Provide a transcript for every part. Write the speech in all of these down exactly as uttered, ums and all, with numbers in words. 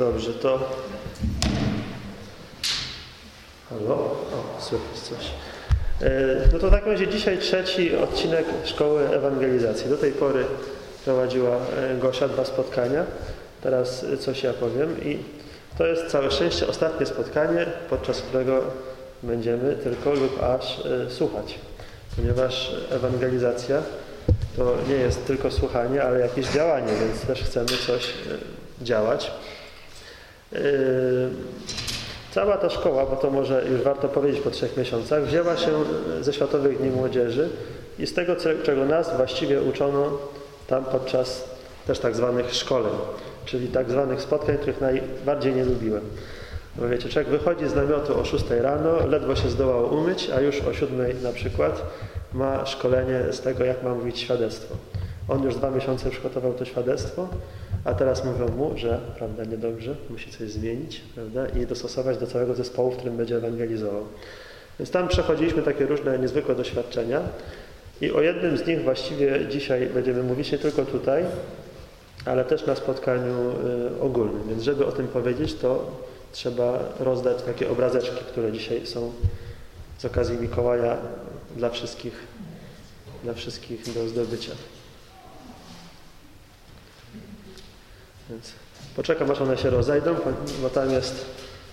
dobrze, to... Halo? O, słychać coś. No to w takim razie dzisiaj trzeci odcinek Szkoły Ewangelizacji. Do tej pory prowadziła Gosia dwa spotkania. Teraz coś ja powiem. I to jest całe szczęście ostatnie spotkanie, podczas którego będziemy tylko lub aż słuchać. Ponieważ ewangelizacja to nie jest tylko słuchanie, ale jakieś działanie, więc też chcemy coś działać. Cała ta szkoła, bo to może już warto powiedzieć po trzech miesiącach, wzięła się ze Światowych Dni Młodzieży i z tego, czego nas właściwie uczono tam podczas też tak zwanych szkoleń, czyli tak zwanych spotkań, których najbardziej nie lubiłem. Bo wiecie, człowiek wychodzi z namiotu o szóstej rano, ledwo się zdołał umyć, a już o siódmej na przykład ma szkolenie z tego, jak ma mówić świadectwo. On już dwa miesiące przygotował to świadectwo, a teraz mówią mu, że prawda, niedobrze, musi coś zmienić, prawda, i dostosować do całego zespołu, w którym będzie ewangelizował. Więc tam przechodziliśmy takie różne niezwykłe doświadczenia i o jednym z nich właściwie dzisiaj będziemy mówić nie tylko tutaj, ale też na spotkaniu y, ogólnym. Więc żeby o tym powiedzieć, to trzeba rozdać takie obrazeczki, które dzisiaj są z okazji Mikołaja dla wszystkich, dla wszystkich do zdobycia. Więc poczekam, aż one się rozejdą, bo tam jest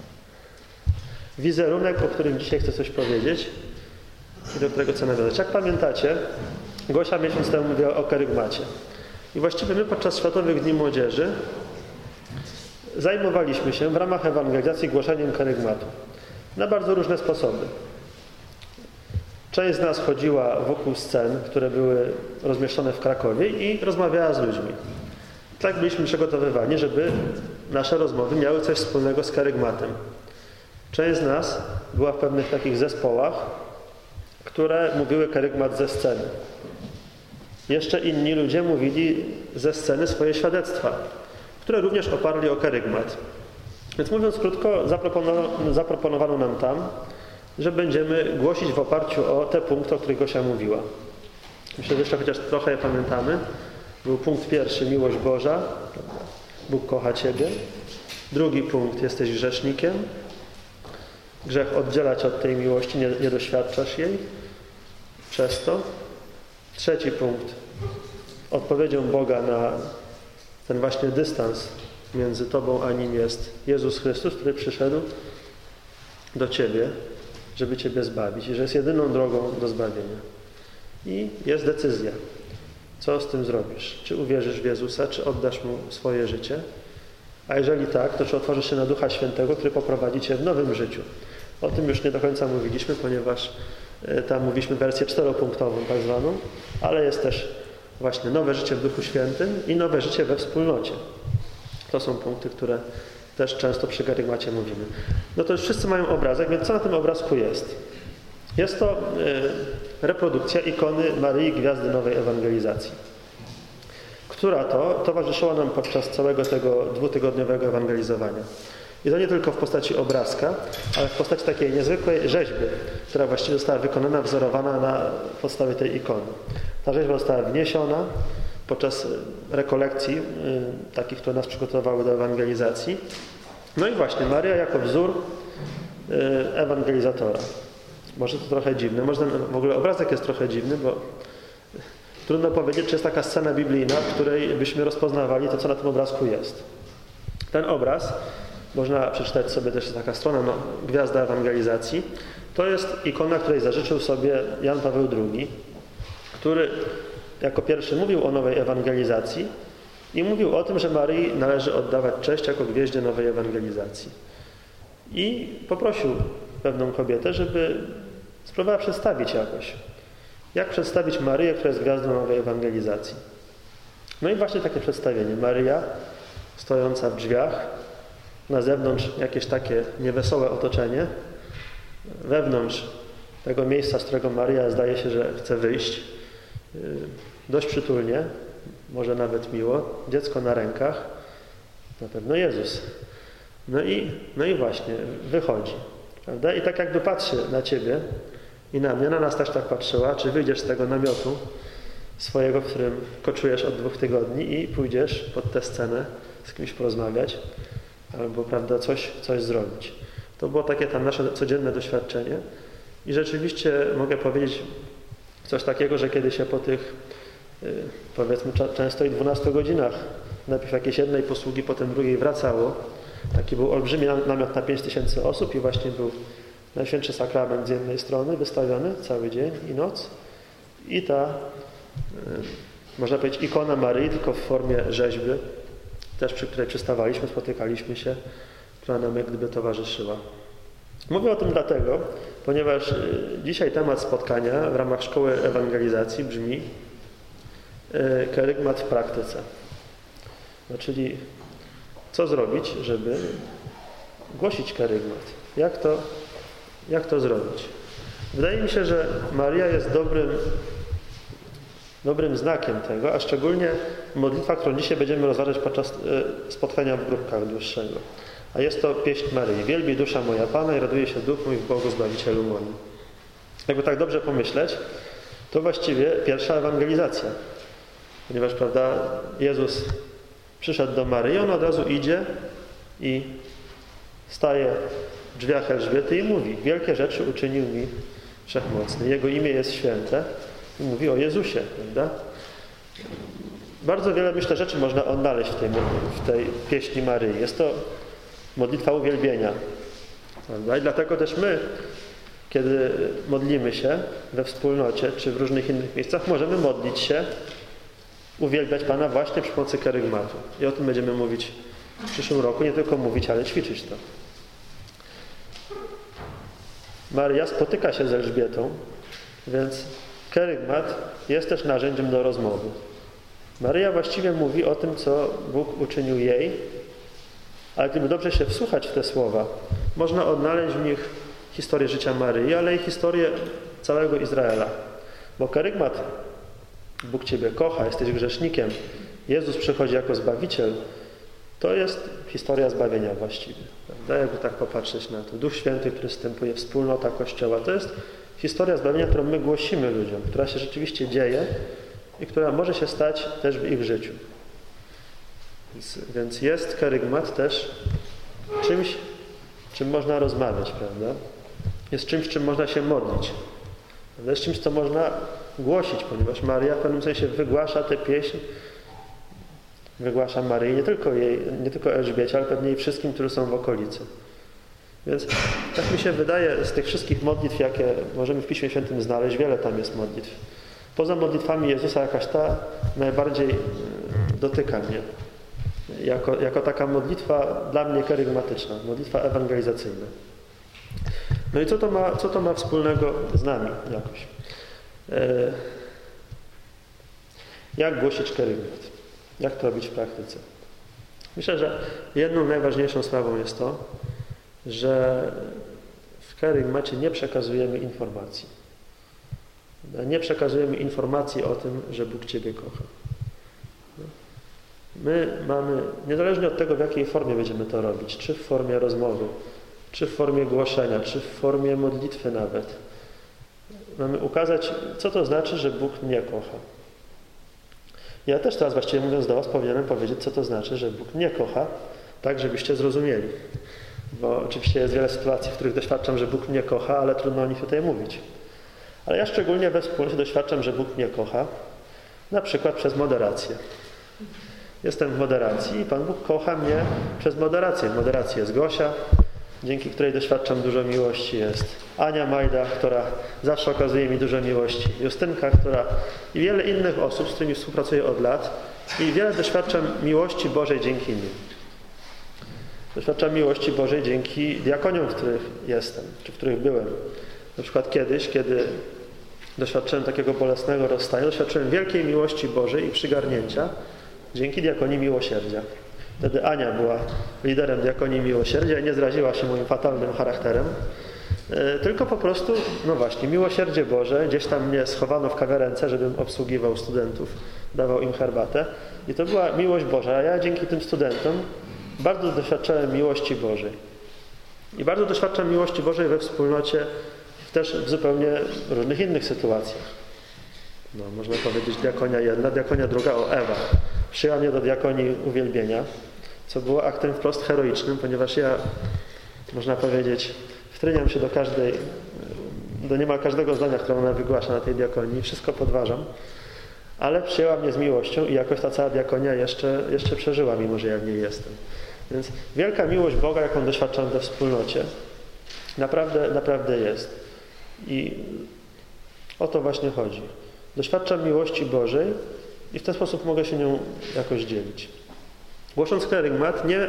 wizerunek, o którym dzisiaj chcę coś powiedzieć i do którego chcę nawiązać. Jak pamiętacie, Gosia miesiąc temu mówiła o kerygmacie. I właściwie my podczas Światowych Dni Młodzieży zajmowaliśmy się w ramach ewangelizacji głoszeniem kerygmatu na bardzo różne sposoby. Część z nas chodziła wokół scen, które były rozmieszczone w Krakowie i rozmawiała z ludźmi. Tak byliśmy przygotowywani, żeby nasze rozmowy miały coś wspólnego z kerygmatem. Część z nas była w pewnych takich zespołach, które mówiły kerygmat ze sceny. Jeszcze inni ludzie mówili ze sceny swoje świadectwa, które również oparli o kerygmat. Więc mówiąc krótko, zaproponowano, zaproponowano nam tam, że będziemy głosić w oparciu o te punkty, o których Gosia mówiła. Myślę, że jeszcze chociaż trochę je pamiętamy. Był punkt pierwszy, miłość Boża. Bóg kocha Ciebie. Drugi punkt, jesteś grzesznikiem. Grzech oddziela Cię od tej miłości, nie, nie doświadczasz jej. Przez to. Trzeci punkt, odpowiedzią Boga na ten właśnie dystans między Tobą a Nim jest Jezus Chrystus, który przyszedł do Ciebie, żeby Ciebie zbawić i że jest jedyną drogą do zbawienia. I jest decyzja. Co z tym zrobisz? Czy uwierzysz w Jezusa, czy oddasz Mu swoje życie? A jeżeli tak, to czy otworzysz się na Ducha Świętego, który poprowadzi Cię w nowym życiu? O tym już nie do końca mówiliśmy, ponieważ tam mówiliśmy wersję czteropunktową tak zwaną, ale jest też właśnie nowe życie w Duchu Świętym i nowe życie we wspólnocie. To są punkty, które też często przy kerygmacie mówimy. No to już wszyscy mają obrazek, więc co na tym obrazku jest? Jest to y, reprodukcja ikony Maryi Gwiazdy Nowej Ewangelizacji, która to towarzyszyła nam podczas całego tego dwutygodniowego ewangelizowania. I to nie tylko w postaci obrazka, ale w postaci takiej niezwykłej rzeźby, która właściwie została wykonana, wzorowana na podstawie tej ikony. Ta rzeźba została wniesiona podczas rekolekcji y, takich, które nas przygotowały do ewangelizacji. No i właśnie Maryja jako wzór y, ewangelizatora. Może to trochę dziwne, może ten, w ogóle obrazek jest trochę dziwny, bo trudno powiedzieć, czy jest taka scena biblijna, w której byśmy rozpoznawali to, co na tym obrazku jest. Ten obraz, można przeczytać sobie też taka strona, no, Gwiazda Ewangelizacji, to jest ikona, której zażyczył sobie Jan Paweł drugi, który jako pierwszy mówił o nowej ewangelizacji i mówił o tym, że Maryi należy oddawać cześć jako gwieździe nowej ewangelizacji. I poprosił pewną kobietę, żeby spróbowała przedstawić jakoś. Jak przedstawić Maryję, która jest gwiazdą nowej ewangelizacji. No i właśnie takie przedstawienie. Maryja stojąca w drzwiach, na zewnątrz jakieś takie niewesołe otoczenie, wewnątrz tego miejsca, z którego Maryja zdaje się, że chce wyjść, dość przytulnie, może nawet miło, dziecko na rękach, na pewno Jezus. No i, no i właśnie, wychodzi. Prawda? I tak jakby patrzy na Ciebie i na mnie, na nas też tak patrzyła, czy wyjdziesz z tego namiotu swojego, w którym koczujesz od dwóch tygodni i pójdziesz pod tę scenę z kimś porozmawiać. albo, prawda, coś, coś zrobić. To było takie tam nasze codzienne doświadczenie i rzeczywiście mogę powiedzieć coś takiego, że kiedy się po tych, powiedzmy, często i dwunastu godzinach najpierw jakiejś jednej posługi, potem drugiej wracało, taki był olbrzymi namiot na pięć tysięcy osób i właśnie był Najświętszy Sakrament z jednej strony wystawiony cały dzień i noc i ta, można powiedzieć, ikona Maryi, tylko w formie rzeźby, też przy której przystawaliśmy, spotykaliśmy się, która nam jak gdyby towarzyszyła. Mówię o tym dlatego, ponieważ dzisiaj temat spotkania w ramach Szkoły Ewangelizacji brzmi kerygmat w praktyce. No, czyli co zrobić, żeby głosić kerygmat? Jak to, jak to zrobić? Wydaje mi się, że Maria jest dobrym, dobrym znakiem tego, a szczególnie modlitwa, którą dzisiaj będziemy rozważać podczas spotkania w grupkach dłuższego. A jest to pieśń Maryi. Wielbi dusza moja Pana i raduje się duch mój w Bogu Zbawicielu moim. Jakby tak dobrze pomyśleć, to właściwie pierwsza ewangelizacja. Ponieważ, prawda, Jezus przyszedł do Maryi, on od razu idzie i staje w drzwiach Elżbiety i mówi: wielkie rzeczy uczynił mi Wszechmocny. Jego imię jest święte. I mówi o Jezusie, prawda? Bardzo wiele, myślę, rzeczy można odnaleźć w tej, w tej pieśni Maryi. Jest to modlitwa uwielbienia. Prawda? I dlatego też my, kiedy modlimy się we wspólnocie, czy w różnych innych miejscach, możemy modlić się, uwielbiać Pana właśnie przy pomocy kerygmatu. I o tym będziemy mówić w przyszłym roku. Nie tylko mówić, ale ćwiczyć to. Maria spotyka się z Elżbietą, więc kerygmat jest też narzędziem do rozmowy. Maryja właściwie mówi o tym, co Bóg uczynił jej, ale gdyby dobrze się wsłuchać w te słowa, można odnaleźć w nich historię życia Maryi, ale i historię całego Izraela. Bo kerygmat: Bóg Ciebie kocha, jesteś grzesznikiem, Jezus przychodzi jako Zbawiciel, to jest historia zbawienia właściwie. Prawda? Jakby tak popatrzeć na to. Duch Święty, który wstępuje, wspólnota Kościoła, to jest historia zbawienia, którą my głosimy ludziom, która się rzeczywiście dzieje i która może się stać też w ich życiu. Więc, więc jest kerygmat też czymś, czym można rozmawiać, prawda? Jest czymś, czym można się modlić. Prawda? Jest czymś, co można głosić, ponieważ Maria w pewnym sensie wygłasza tę pieśń, wygłasza Maryi, nie tylko jej, nie tylko Elżbiecie, ale pewnie i wszystkim, którzy są w okolicy. Więc tak mi się wydaje, z tych wszystkich modlitw, jakie możemy w Piśmie Świętym znaleźć, wiele tam jest modlitw. Poza modlitwami Jezusa jakaś ta najbardziej dotyka mnie. Jako, jako taka modlitwa dla mnie kerygmatyczna, modlitwa ewangelizacyjna. No i co to ma, co to ma wspólnego z nami jakoś? E, jak głosić kerygmat? Jak to robić w praktyce? Myślę, że jedną najważniejszą sprawą jest to, że w kerygmacie nie przekazujemy informacji. Nie przekazujemy informacji o tym, że Bóg Ciebie kocha. My mamy, niezależnie od tego, w jakiej formie będziemy to robić, czy w formie rozmowy, czy w formie głoszenia, czy w formie modlitwy nawet, mamy ukazać, co to znaczy, że Bóg mnie kocha. Ja też teraz, właściwie mówiąc do Was, powinienem powiedzieć, co to znaczy, że Bóg mnie kocha, tak żebyście zrozumieli. Bo oczywiście jest wiele sytuacji, w których doświadczam, że Bóg mnie kocha, ale trudno o nich tutaj mówić. Ale ja szczególnie we wspólnocie doświadczam, że Bóg mnie kocha, na przykład przez moderację. Jestem w moderacji i Pan Bóg kocha mnie przez moderację. W moderacji jest Gosia, dzięki której doświadczam dużo miłości. Jest Ania Majda, która zawsze okazuje mi dużo miłości. Justynka, która i wiele innych osób, z którymi współpracuję od lat. I wiele doświadczam miłości Bożej dzięki nim. Doświadczam miłości Bożej dzięki diakoniom, w których jestem, czy w których byłem. Na przykład kiedyś, kiedy doświadczyłem takiego bolesnego rozstania, doświadczyłem wielkiej miłości Bożej i przygarnięcia dzięki diakonii miłosierdzia. Wtedy Ania była liderem diakonii miłosierdzia i nie zraziła się moim fatalnym charakterem, tylko po prostu, no właśnie, miłosierdzie Boże, gdzieś tam mnie schowano w kawiarence, żebym obsługiwał studentów, dawał im herbatę i to była miłość Boża, a ja dzięki tym studentom bardzo doświadczałem miłości Bożej. I bardzo doświadczam miłości Bożej we wspólnocie też w zupełnie różnych innych sytuacjach. No, można powiedzieć diakonia jedna, diakonia druga, o Ewa. Przyjęła mnie do diakonii uwielbienia co było aktem wprost heroicznym, ponieważ ja, można powiedzieć, wtryniam się do każdej, do niemal każdego zdania, które ona wygłasza na tej diakonii, wszystko podważam, ale przyjęła mnie z miłością i jakoś ta cała diakonia jeszcze, jeszcze przeżyła, mimo że ja w niej jestem. Więc wielka miłość Boga, jaką doświadczam we wspólnocie, naprawdę, naprawdę jest. I o to właśnie chodzi. Doświadczam miłości Bożej i w ten sposób mogę się nią jakoś dzielić. Głosząc klerygmat, nie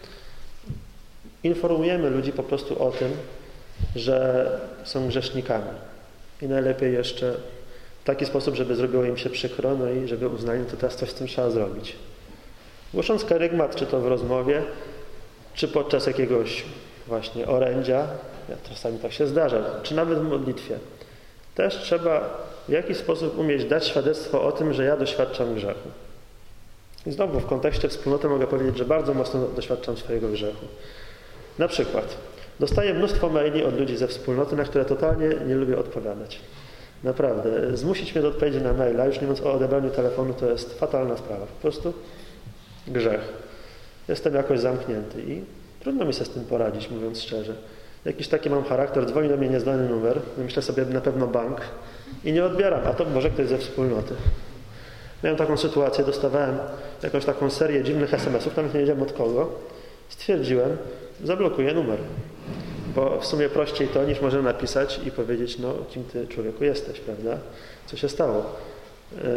informujemy ludzi po prostu o tym, że są grzesznikami. I najlepiej jeszcze w taki sposób, żeby zrobiło im się przykro, no i żeby uznali, to teraz coś z tym trzeba zrobić. Głosząc klerygmat, czy to w rozmowie, czy podczas jakiegoś właśnie orędzia, ja czasami tak się zdarza, czy nawet w modlitwie, też trzeba w jakiś sposób umieć dać świadectwo o tym, że ja doświadczam grzechu. I znowu w kontekście wspólnoty mogę powiedzieć, że bardzo mocno doświadczam swojego grzechu. Na przykład dostaję mnóstwo maili od ludzi ze wspólnoty, na które totalnie nie lubię odpowiadać. Naprawdę. Zmusić mnie do odpowiedzi na maila, już nie mówiąc o odebraniu telefonu, to jest fatalna sprawa. Po prostu grzech. Jestem jakoś zamknięty i trudno mi się z tym poradzić, mówiąc szczerze. Jakiś taki mam charakter, dzwoni do mnie nieznany numer, myślę sobie na pewno bank i nie odbieram, a to może ktoś ze wspólnoty. Miałem taką sytuację, dostawałem jakąś taką serię dziwnych es em esów, nawet nie wiedziałem od kogo. Stwierdziłem, zablokuję numer. Bo w sumie prościej to, niż może napisać i powiedzieć, no kim ty człowieku jesteś, prawda? Co się stało? Yy,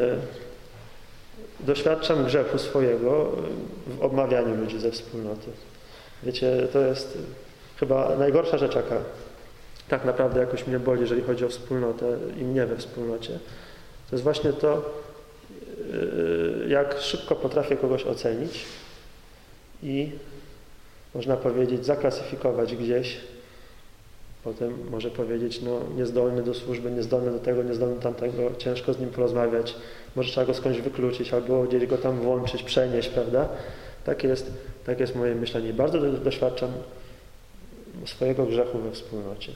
doświadczam grzechu swojego w obmawianiu ludzi ze wspólnoty. Wiecie, to jest chyba najgorsza rzecz, jaka tak naprawdę jakoś mnie boli, jeżeli chodzi o wspólnotę i mnie we wspólnocie. To jest właśnie to, jak szybko potrafię kogoś ocenić i można powiedzieć, zaklasyfikować gdzieś. Potem może powiedzieć, no niezdolny do służby, niezdolny do tego, niezdolny do tamtego, ciężko z nim porozmawiać, może trzeba go skądś wykluczyć albo gdzieś go tam włączyć, przenieść, prawda? Tak jest, tak jest moje myślenie. Bardzo doświadczam swojego grzechu we wspólnocie.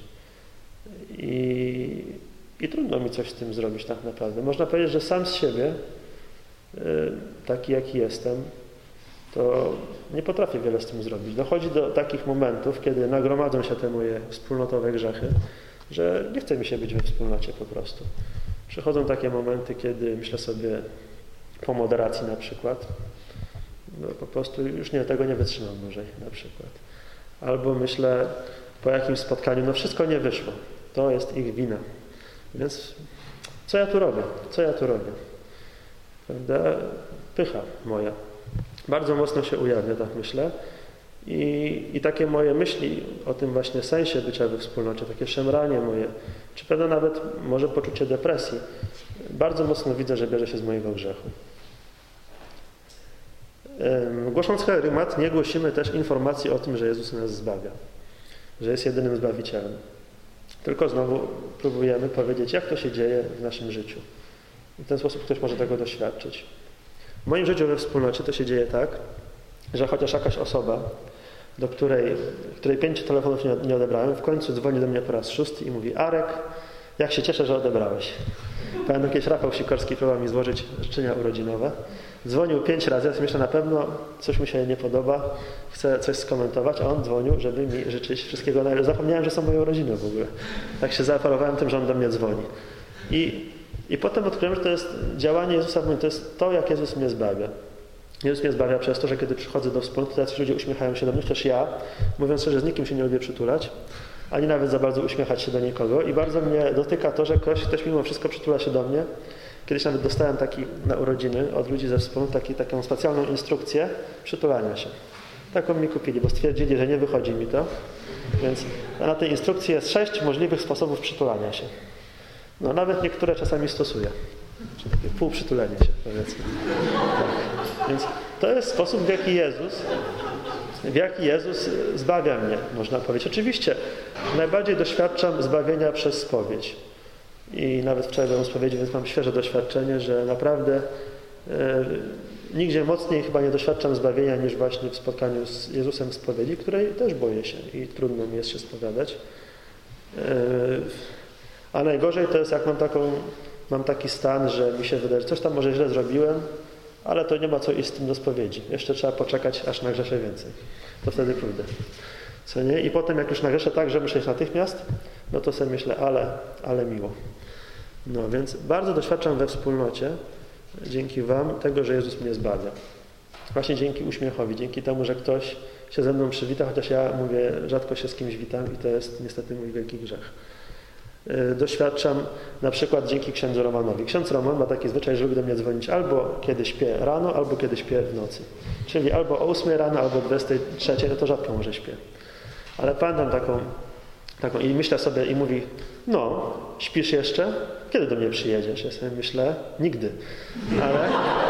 I, i trudno mi coś z tym zrobić tak naprawdę. Można powiedzieć, że sam z siebie, taki jaki jestem, to nie potrafię wiele z tym zrobić. Dochodzi do takich momentów, kiedy nagromadzą się te moje wspólnotowe grzechy, że nie chce mi się być we wspólnocie po prostu. Przychodzą takie momenty, kiedy myślę sobie po moderacji na przykład, no po prostu już nie, tego nie wytrzymam dłużej na przykład. Albo myślę po jakimś spotkaniu, no wszystko nie wyszło. To jest ich wina. Więc co ja tu robię? Co ja tu robię? Prawda? Pycha moja. Bardzo mocno się ujawnia, tak myślę. I, I takie moje myśli o tym właśnie sensie bycia we wspólnocie, takie szemranie moje, czy pewno nawet może poczucie depresji, bardzo mocno widzę, że bierze się z mojego grzechu. Głosząc klerygmat, nie głosimy też informacji o tym, że Jezus nas zbawia, że jest jedynym Zbawicielem. Tylko znowu próbujemy powiedzieć, jak to się dzieje w naszym życiu. I w ten sposób ktoś może tego doświadczyć. W moim życiu we wspólnocie to się dzieje tak, że chociaż jakaś osoba, do której, której pięciu telefonów nie, nie odebrałem, w końcu dzwoni do mnie po raz szósty i mówi: Arek, jak się cieszę, że odebrałeś. Pamiętam, kiedyś Rafał Sikorski próbował mi złożyć życzenia urodzinowe. Dzwonił pięć razy, ja sobie myślę, na pewno coś mu się nie podoba, chcę coś skomentować, a on dzwonił, żeby mi życzyć wszystkiego najlepszego. Zapomniałem, że są moje urodziny w ogóle. Tak się zaoferowałem tym, że on do mnie dzwoni. I, i potem odkryłem, że to jest działanie Jezusa, to jest to, jak Jezus mnie zbawia. Jezus mnie zbawia przez to, że kiedy przychodzę do wspólnoty, tacy ludzie uśmiechają się do mnie, też ja, mówiąc szczerze, z nikim się nie lubię przytulać, ani nawet za bardzo uśmiechać się do nikogo i bardzo mnie dotyka to, że ktoś, ktoś mimo wszystko przytula się do mnie. Kiedyś nawet dostałem taki na urodziny od ludzi ze wspólnoty taki, taką specjalną instrukcję przytulania się. Taką mi kupili, bo stwierdzili, że nie wychodzi mi to. Więc na tej instrukcji jest sześć możliwych sposobów przytulania się. No nawet niektóre czasami stosuję. Czyli takie półprzytulenie się, powiedzmy. Tak. Więc to jest sposób, w jaki Jezus w jaki Jezus zbawia mnie, można powiedzieć. Oczywiście najbardziej doświadczam zbawienia przez spowiedź. I nawet wczoraj byłem w spowiedzi, więc mam świeże doświadczenie, że naprawdę e, nigdzie mocniej chyba nie doświadczam zbawienia niż właśnie w spotkaniu z Jezusem w spowiedzi, której też boję się i trudno mi jest się spowiadać. E, a najgorzej to jest, jak mam taką, mam taki stan, że mi się wydaje, że coś tam może źle zrobiłem, ale to nie ma co iść z tym do spowiedzi. Jeszcze trzeba poczekać, aż nagrzeszę więcej. To wtedy pójdę. Co nie? I potem jak już nagrzeszę tak, że muszę iść natychmiast, no to sobie myślę, ale, ale miło. No więc bardzo doświadczam we wspólnocie, dzięki wam, tego, że Jezus mnie zbawia. Właśnie dzięki uśmiechowi, dzięki temu, że ktoś się ze mną przywita, chociaż ja mówię, rzadko się z kimś witam i to jest niestety mój wielki grzech. Doświadczam na przykład dzięki księdzu Romanowi. Ksiądz Roman ma taki zwyczaj, że lubi do mnie dzwonić albo kiedy śpię rano, albo kiedy śpię w nocy. Czyli albo o ósmej rano, albo o dwudziestej trzeciej, no to rzadko może śpię. Ale pamiętam taką, taką i myślę sobie i mówi, no, śpisz jeszcze? Kiedy do mnie przyjedziesz? Ja sobie myślę, nigdy. Ale,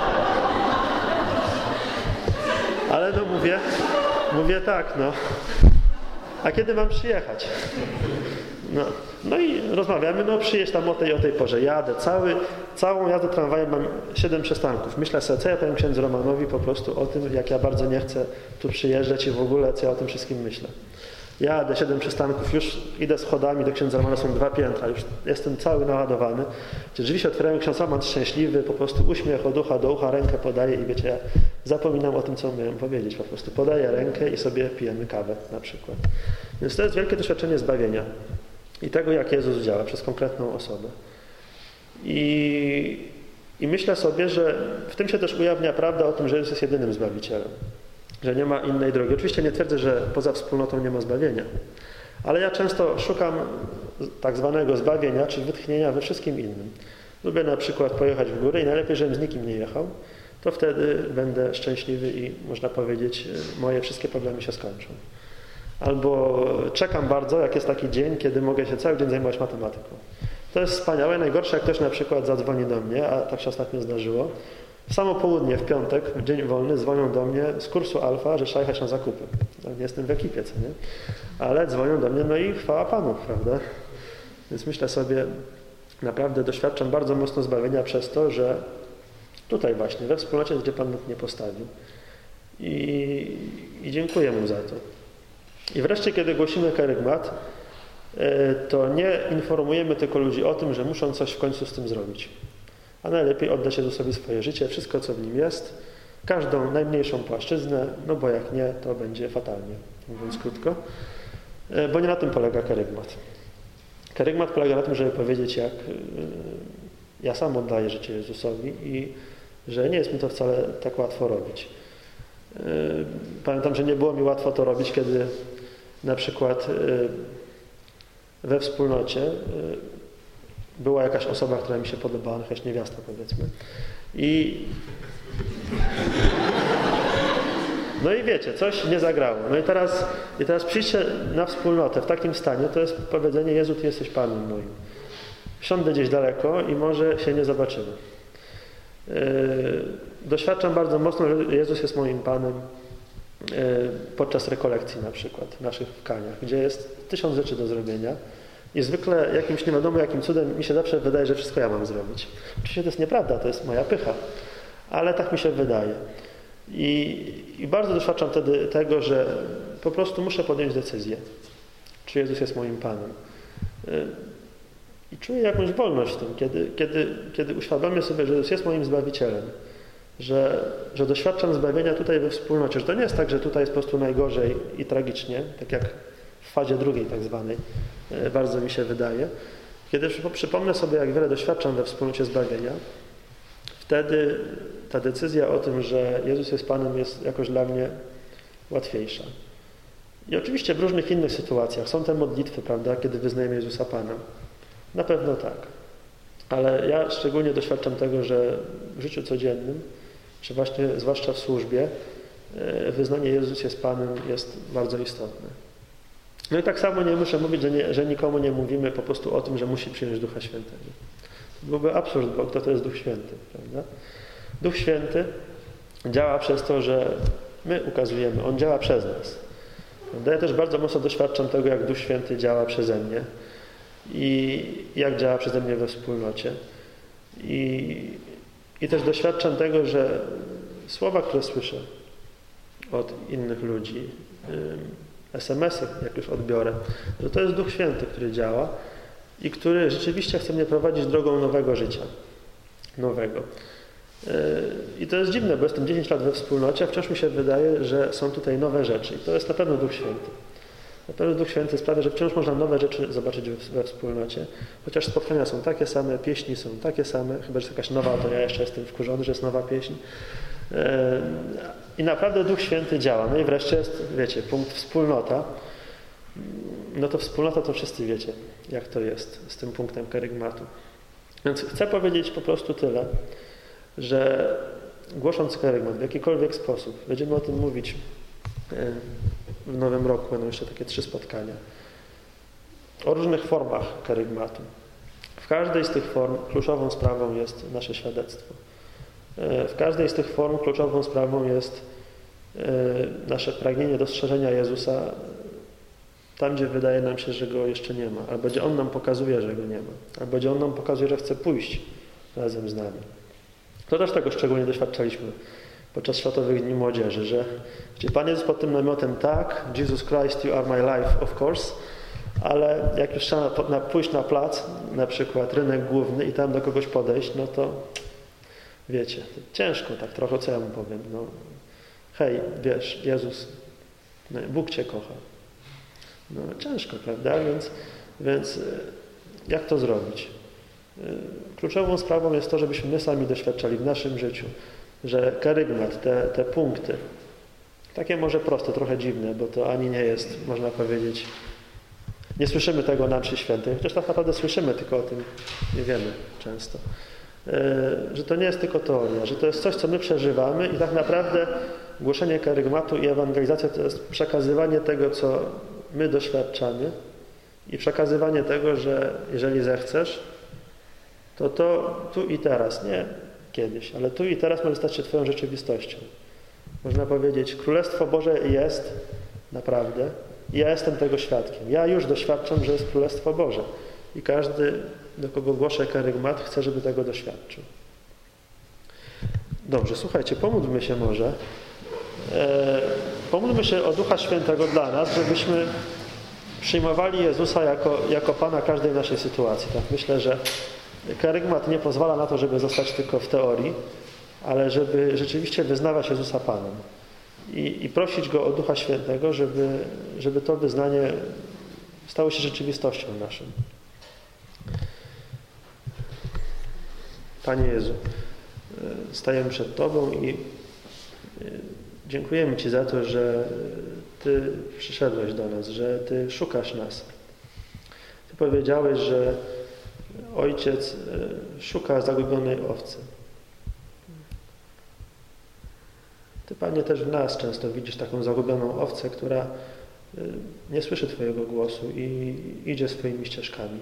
ale no mówię, mówię tak, no. A kiedy mam przyjechać? No, no i rozmawiamy, no przyjedź tam o tej o tej porze. Jadę, cały, całą jazdę tramwajem mam siedem przystanków. Myślę sobie, co ja powiem księdzu Romanowi po prostu o tym, jak ja bardzo nie chcę tu przyjeżdżać i w ogóle, co ja o tym wszystkim myślę. Jadę, siedem przystanków, już idę schodami do księdza Romana, są dwa piętra, już jestem cały naładowany. Drzwi się otwierają, ksiądz Roman szczęśliwy, po prostu uśmiech od ucha do ucha, rękę podaje i wiecie, ja zapominam o tym, co miałem powiedzieć. Po prostu podaję rękę i sobie pijemy kawę na przykład. Więc to jest wielkie doświadczenie zbawienia i tego, jak Jezus działa przez konkretną osobę. I, i myślę sobie, że w tym się też ujawnia prawda o tym, że Jezus jest jedynym Zbawicielem. Że nie ma innej drogi. Oczywiście nie twierdzę, że poza wspólnotą nie ma zbawienia. Ale ja często szukam tak zwanego zbawienia, czy wytchnienia we wszystkim innym. Lubię na przykład pojechać w górę i najlepiej, żebym z nikim nie jechał, to wtedy będę szczęśliwy i można powiedzieć, moje wszystkie problemy się skończą. Albo czekam bardzo, jak jest taki dzień, kiedy mogę się cały dzień zajmować matematyką. To jest wspaniałe. Najgorsze, jak ktoś na przykład zadzwoni do mnie, a tak się ostatnio zdarzyło, w samo południe, w piątek, w dzień wolny, dzwonią do mnie z kursu alfa, że trzeba jechać na zakupy. No, nie jestem w ekipie, co nie? Ale dzwonią do mnie, no i chwała Panu, prawda? Więc myślę sobie, naprawdę doświadczam bardzo mocno zbawienia przez to, że tutaj właśnie, we wspólnocie, gdzie Pan mnie postawił. I, i dziękuję Mu za to. I wreszcie, kiedy głosimy karygmat, to nie informujemy tylko ludzi o tym, że muszą coś w końcu z tym zrobić. A najlepiej oddać Jezusowi swoje życie, wszystko, co w nim jest, każdą najmniejszą płaszczyznę, no bo jak nie, to będzie fatalnie, mówiąc krótko. Bo nie na tym polega karygmat. Karygmat polega na tym, żeby powiedzieć, jak ja sam oddaję życie Jezusowi i że nie jest mi to wcale tak łatwo robić. Pamiętam, że nie było mi łatwo to robić, kiedy na przykład we wspólnocie była jakaś osoba, która mi się podobała, jakaś niewiasta, powiedzmy. I no i wiecie, coś nie zagrało. No i teraz, i teraz przyjście na wspólnotę w takim stanie, to jest powiedzenie, Jezu, Ty jesteś Panem moim. Siądę gdzieś daleko i może się nie zobaczymy. Yy, doświadczam bardzo mocno, że Jezus jest moim Panem yy, podczas rekolekcji na przykład, w naszych kaniach, gdzie jest tysiąc rzeczy do zrobienia. I zwykle jakimś nie wiadomo jakim cudem mi się zawsze wydaje, że wszystko ja mam zrobić. Oczywiście to jest nieprawda, to jest moja pycha, ale tak mi się wydaje. I, i bardzo doświadczam wtedy tego, że po prostu muszę podjąć decyzję, czy Jezus jest moim Panem. I czuję jakąś wolność w tym, kiedy, kiedy, kiedy uświadomię sobie, że Jezus jest moim Zbawicielem, że, że doświadczam zbawienia tutaj we wspólnocie, że to nie jest tak, że tutaj jest po prostu najgorzej i tragicznie, tak jak w fazie drugiej tak zwanej, bardzo mi się wydaje. Kiedy przypomnę sobie, jak wiele doświadczam we wspólnocie zbawienia, wtedy ta decyzja o tym, że Jezus jest Panem, jest jakoś dla mnie łatwiejsza. I oczywiście w różnych innych sytuacjach są te modlitwy, prawda, kiedy wyznajemy Jezusa Panem. Na pewno tak. Ale ja szczególnie doświadczam tego, że w życiu codziennym, czy właśnie zwłaszcza w służbie, wyznanie Jezus jest Panem jest bardzo istotne. No i tak samo nie muszę mówić, że, nie, że nikomu nie mówimy po prostu o tym, że musi przyjąć Ducha Świętego. To byłby absurd, bo kto to jest Duch Święty, prawda? Duch Święty działa przez to, że my ukazujemy. On działa przez nas. Prawda? Ja też bardzo mocno doświadczam tego, jak Duch Święty działa przeze mnie i jak działa przeze mnie we wspólnocie. I, i też doświadczam tego, że słowa, które słyszę od innych ludzi, es em esy, jak już odbiorę, że to jest Duch Święty, który działa i który rzeczywiście chce mnie prowadzić drogą nowego życia. Nowego. I to jest dziwne, bo jestem dziesięć lat we wspólnocie, a wciąż mi się wydaje, że są tutaj nowe rzeczy. I to jest na pewno Duch Święty. Na pewno Duch Święty sprawia, że wciąż można nowe rzeczy zobaczyć we wspólnocie, chociaż spotkania są takie same, pieśni są takie same, chyba że jest jakaś nowa, to ja jeszcze jestem wkurzony, że jest nowa pieśń. I naprawdę Duch Święty działa. No i wreszcie jest, wiecie, punkt wspólnota. No to wspólnota to wszyscy wiecie, jak to jest z tym punktem karygmatu. Więc chcę powiedzieć po prostu tyle, że głosząc karygmat w jakikolwiek sposób, będziemy o tym mówić w nowym roku, będą jeszcze takie trzy spotkania, o różnych formach karygmatu. W każdej z tych form kluczową sprawą jest nasze świadectwo. W każdej z tych form kluczową sprawą jest nasze pragnienie dostrzeżenia Jezusa tam, gdzie wydaje nam się, że Go jeszcze nie ma, albo gdzie On nam pokazuje, że Go nie ma, albo gdzie On nam pokazuje, że chce pójść razem z nami. To też tego szczególnie doświadczaliśmy podczas Światowych Dni Młodzieży, że gdzie Pan Jezus pod tym namiotem, tak, Jesus Christ, you are my life, of course, ale jak już trzeba na, pójść na plac, na przykład rynek główny i tam do kogoś podejść, no to wiecie, to ciężko tak trochę, co ja mu powiem, no hej, wiesz, Jezus, no, Bóg Cię kocha. No ciężko, prawda? Więc, więc jak to zrobić? Kluczową sprawą jest to, żebyśmy my sami doświadczali w naszym życiu, że karygmat, te, te punkty, takie może proste, trochę dziwne, bo to ani nie jest, można powiedzieć, nie słyszymy tego na mszy świętej, chociaż tak naprawdę słyszymy, tylko o tym nie wiemy często. Że to nie jest tylko teoria, że to jest coś, co my przeżywamy i tak naprawdę głoszenie karygmatu i ewangelizacja to jest przekazywanie tego, co my doświadczamy i przekazywanie tego, że jeżeli zechcesz, to to tu i teraz, nie kiedyś, ale tu i teraz może stać się Twoją rzeczywistością. Można powiedzieć, Królestwo Boże jest naprawdę i ja jestem tego świadkiem. Ja już doświadczam, że jest Królestwo Boże i każdy, do kogo głoszę karygmat, chce, żeby tego doświadczył. Dobrze, słuchajcie, pomódlmy się może. E, pomódlmy się o Ducha Świętego dla nas, żebyśmy przyjmowali Jezusa jako, jako Pana każdej naszej sytuacji. Tak? Myślę, że karygmat nie pozwala na to, żeby zostać tylko w teorii, ale żeby rzeczywiście wyznawać Jezusa Panem i, i prosić Go o Ducha Świętego, żeby, żeby to wyznanie stało się rzeczywistością naszą. Panie Jezu, stajemy przed Tobą i dziękujemy Ci za to, że Ty przyszedłeś do nas, że Ty szukasz nas. Ty powiedziałeś, że Ojciec szuka zagubionej owcy. Ty, Panie, też w nas często widzisz taką zagubioną owcę, która nie słyszy Twojego głosu i idzie swoimi ścieżkami.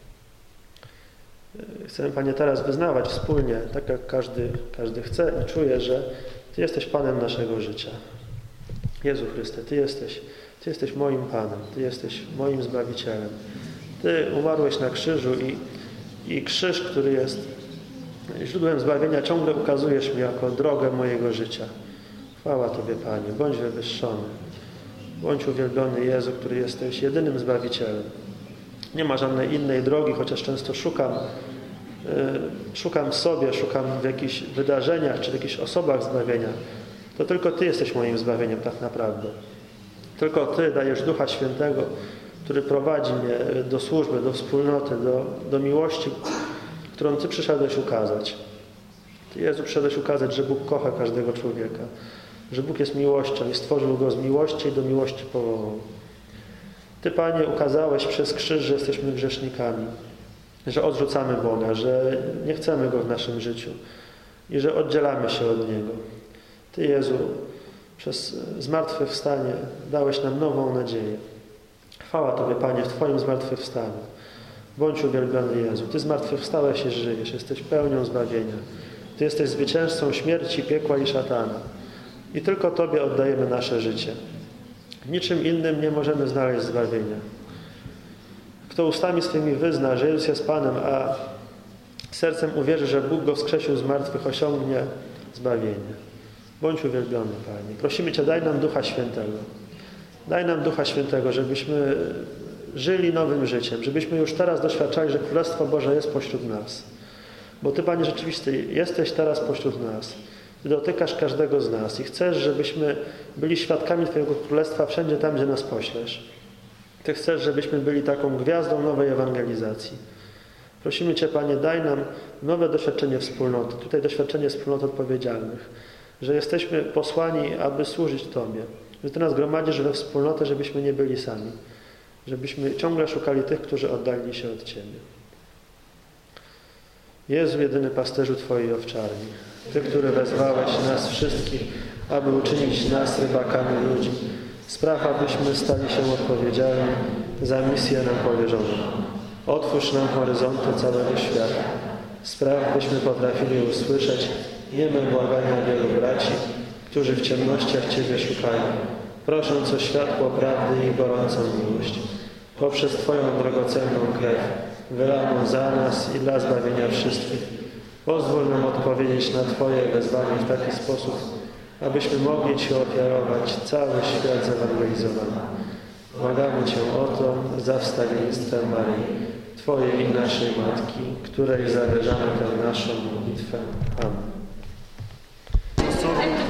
Chcemy, Panie, teraz wyznawać wspólnie, tak jak każdy, każdy chce i czuje, że Ty jesteś Panem naszego życia. Jezu Chryste, Ty jesteś, Ty jesteś moim Panem, Ty jesteś moim Zbawicielem. Ty umarłeś na krzyżu i, i krzyż, który jest źródłem zbawienia, ciągle ukazujesz mi jako drogę mojego życia. Chwała Tobie, Panie. Bądź wywyższony. Bądź uwielbiony Jezu, który jesteś jedynym Zbawicielem. Nie ma żadnej innej drogi, chociaż często szukam, yy, szukam w sobie, szukam w jakichś wydarzeniach czy w jakichś osobach zbawienia. To tylko Ty jesteś moim zbawieniem tak naprawdę. Tylko Ty dajesz Ducha Świętego, który prowadzi mnie do służby, do wspólnoty, do, do miłości, którą Ty przyszedłeś ukazać. Ty, Jezu, przyszedłeś ukazać, że Bóg kocha każdego człowieka, że Bóg jest miłością i stworzył go z miłości i do miłości powołał. Ty, Panie, ukazałeś przez krzyż, że jesteśmy grzesznikami, że odrzucamy Boga, że nie chcemy Go w naszym życiu i że oddzielamy się od Niego. Ty, Jezu, przez zmartwychwstanie dałeś nam nową nadzieję. Chwała Tobie, Panie, w Twoim zmartwychwstaniu. Bądź uwielbiony Jezu. Ty zmartwychwstałeś i żyjesz. Jesteś pełnią zbawienia. Ty jesteś zwycięzcą śmierci, piekła i szatana. I tylko Tobie oddajemy nasze życie. Niczym innym nie możemy znaleźć zbawienia. Kto ustami swymi wyzna, że Jezus jest Panem, a sercem uwierzy, że Bóg Go wskrzesił z martwych, osiągnie zbawienie. Bądź uwielbiony, Panie. Prosimy Cię, daj nam Ducha Świętego. Daj nam Ducha Świętego, żebyśmy żyli nowym życiem, żebyśmy już teraz doświadczali, że Królestwo Boże jest pośród nas. Bo Ty, Panie, rzeczywiście jesteś teraz pośród nas. Ty dotykasz każdego z nas i chcesz, żebyśmy byli świadkami Twojego Królestwa wszędzie tam, gdzie nas poślesz. Ty chcesz, żebyśmy byli taką gwiazdą nowej ewangelizacji. Prosimy Cię, Panie, daj nam nowe doświadczenie wspólnoty. Tutaj doświadczenie wspólnot odpowiedzialnych. Że jesteśmy posłani, aby służyć Tobie. Że Ty nas gromadzisz we wspólnotę, żebyśmy nie byli sami. Żebyśmy ciągle szukali tych, którzy oddalili się od Ciebie. Jezu, jedyny pasterzu Twojej owczarni. Ty, który wezwałeś nas wszystkich, aby uczynić nas rybakami ludzi. Spraw, abyśmy stali się odpowiedzialni za misję nam powierzoną. Otwórz nam horyzonty całego świata. Spraw, byśmy potrafili usłyszeć nieme błagania wielu braci, którzy w ciemnościach Ciebie szukają, prosząc o światło prawdy i gorącą miłość. Poprzez Twoją drogocenną krew, wylaną za nas i dla zbawienia wszystkich, pozwól nam odpowiedzieć na Twoje wezwanie w taki sposób, abyśmy mogli Ci ofiarować cały świat zewangelizowany. Błagamy Cię o to za wstawiennictwem Maryi, Twojej i naszej Matki, której zawierzamy tę naszą modlitwę. Amen.